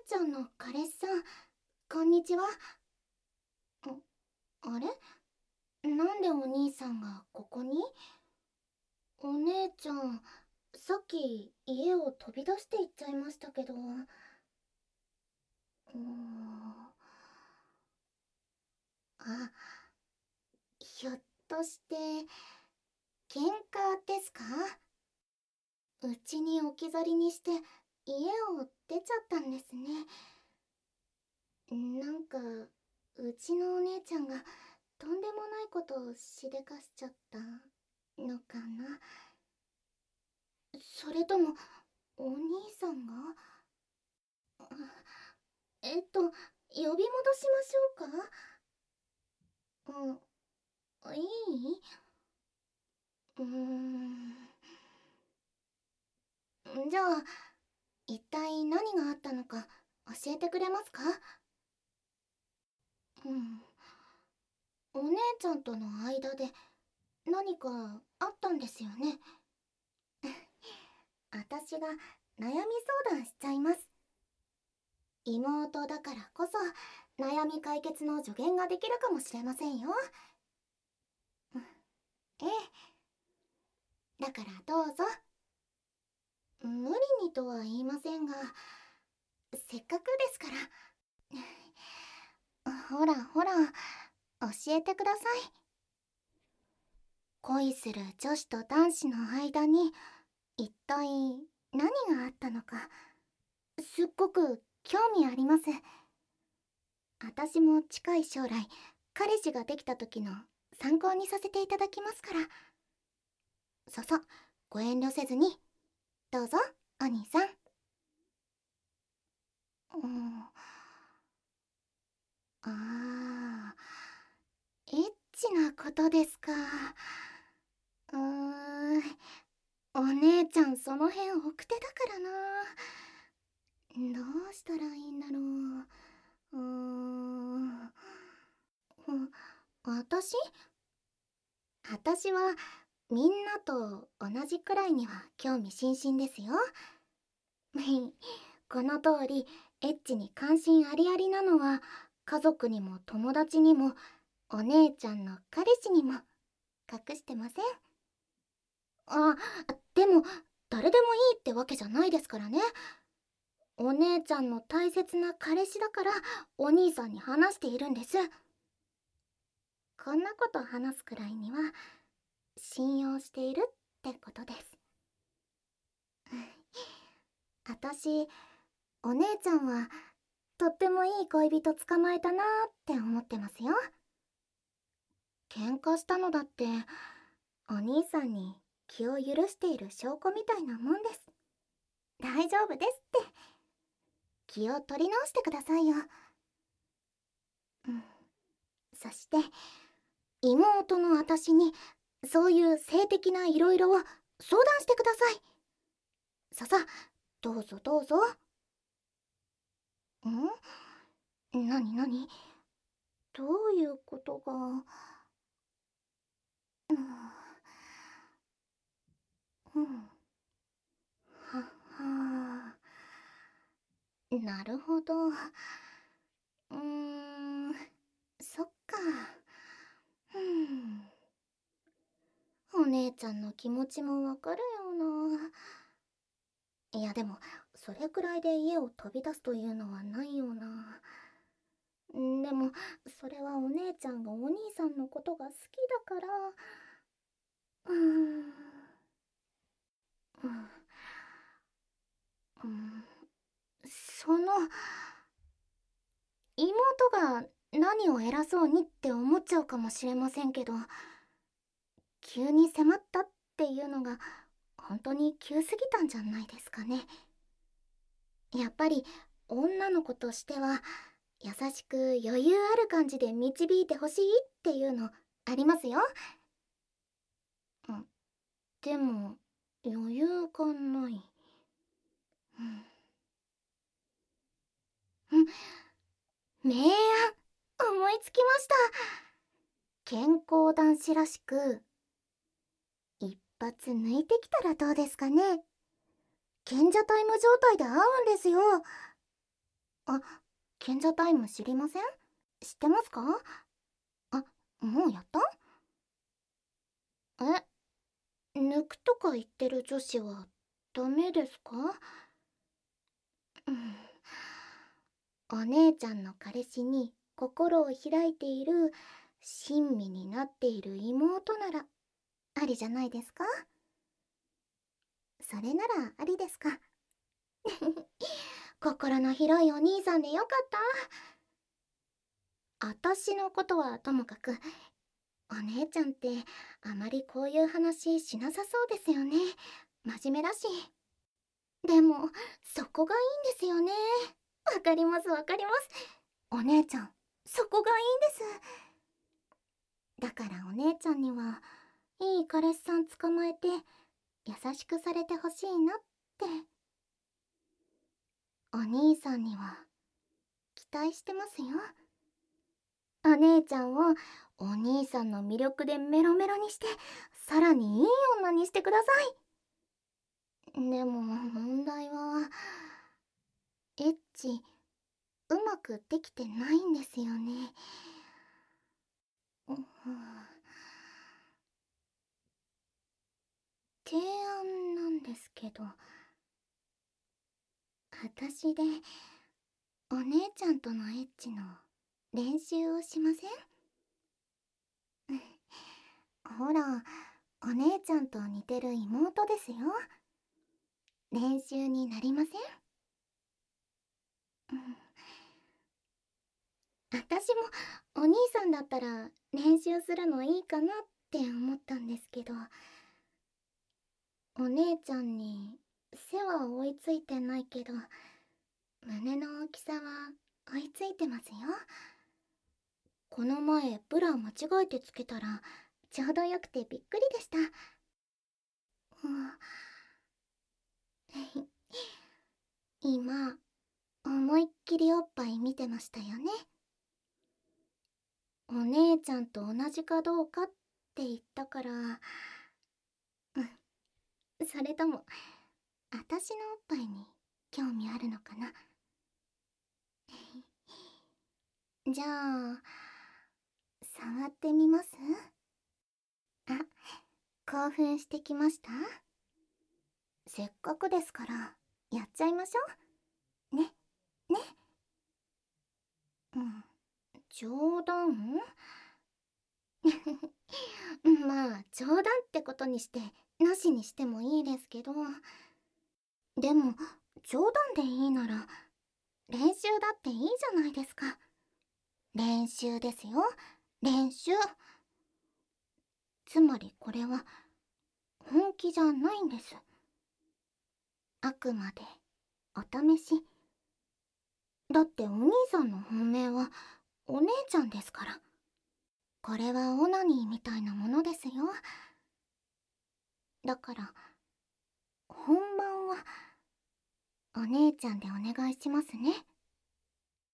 ちゃんの彼氏さん、こんにちは。あれ、なんでお兄さんがここに？お姉ちゃん、さっき家を飛び出して行っちゃいましたけど。あ、ひょっとして、喧嘩ですか？うちに置き去りにして家を出ちゃったんですね。なんか、うちのお姉ちゃんがとんでもないことをしでかしちゃったのかな。それとも、お兄さんが？あ、呼び戻しましょうか？いい？じゃあ、一体何があったのか教えてくれますか？お姉ちゃんとの間で何かあったんですよね。私が悩み相談しちゃいます。妹だからこそ悩み解決の助言ができるかもしれませんよ。ええ、だからどうぞ。無理にとは言いませんが、せっかくですから。ほらほら、教えてください。恋する女子と男子の間に一体何があったのか、すっごく興味あります。私も近い将来彼氏ができた時の参考にさせていただきますから。ご遠慮せずにどうぞ、お兄さん。あー、エッチなことですか。うーん、お姉ちゃんその辺奥手だからな。どうしたらいいんだろう。私私はみんなと同じくらいには興味津々ですよ。この通り、エッチに関心ありありなのは家族にも友達にもお姉ちゃんの彼氏にも隠してません。あ、でも誰でもいいってわけじゃないですからね。お姉ちゃんの大切な彼氏だからお兄さんに話しているんです。こんなこと話すくらいには信用しているってことです。私、お姉ちゃんはとってもいい恋人捕まえたなーって思ってますよ。喧嘩したのだってお兄さんに気を許している証拠みたいなもんです。大丈夫ですって。気を取り直してくださいよ。そして妹の私にそういう性的ないろいろを相談してください。どうぞどうぞ。なになに、どういうことが。ははあ、なるほど。そっか。お姉ちゃんの気持ちもわかるよな。いやでも、それくらいで家を飛び出すというのはないよな。でも、それはお姉ちゃんがお兄さんのことが好きだから。うーん、うん、うん、その、妹が何を偉そうにって思っちゃうかもしれませんけど、急に迫ったっていうのが本当に急すぎたんじゃないですかね。やっぱり女の子としては優しく余裕ある感じで導いてほしいっていうのありますよ。でも余裕がない。明暗、思いつきました。健康男子らしく一発抜いてきたらどうですかね。賢者タイム状態で会うんですよ。 あ、賢者タイム知りません？知ってますか？あ、もうやった？抜くとか言ってる女子はダメですか？うん。お姉ちゃんの彼氏に心を開いている、親身になっている妹ならありじゃないですか？それならありですか？心の広いお兄さんでよかった。あたしのことはともかく、お姉ちゃんってあまりこういう話しなさそうですよね。真面目だし。でもそこがいいんですよね。わかりますわかります。お姉ちゃん、そこがいいんです。だからお姉ちゃんにはいい彼氏さん捕まえて優しくされてほしいなって。お兄さんには期待してますよ。お姉ちゃんをお兄さんの魅力でメロメロにして、さらにいい女にしてください。でも問題は、エッチうまくできてないんですよね。うん。提案なんですけど、私でお姉ちゃんとのエッチの練習をしません？ほら、お姉ちゃんと似てる妹ですよ。練習になりません？うん。私もお兄さんだったら練習するのいいかなって思ったんですけど、お姉ちゃんに背は追いついてないけど、胸の大きさは追いついてますよ。この前ブラ間違えてつけたらちょうどよくてびっくりでした。うん。今思いっきりおっぱい見てましたよね。お姉ちゃんと同じかどうかって言ったから、うん、それともあたしのおっぱいに興味あるのかな？じゃあ触ってみます？あ、興奮してきました？せっかくですからやっちゃいましょうね。ね。うん。冗談？まあ冗談ってことにしてなしにしてもいいですけど、でも冗談でいいなら練習だっていいじゃないですか。練習ですよ、練習。つまりこれは本気じゃないんです。あくまでお試し。だってお兄さんの本命はお姉ちゃんですから。これはオナニーみたいなものですよ。だから本番はお姉ちゃんでお願いしますね。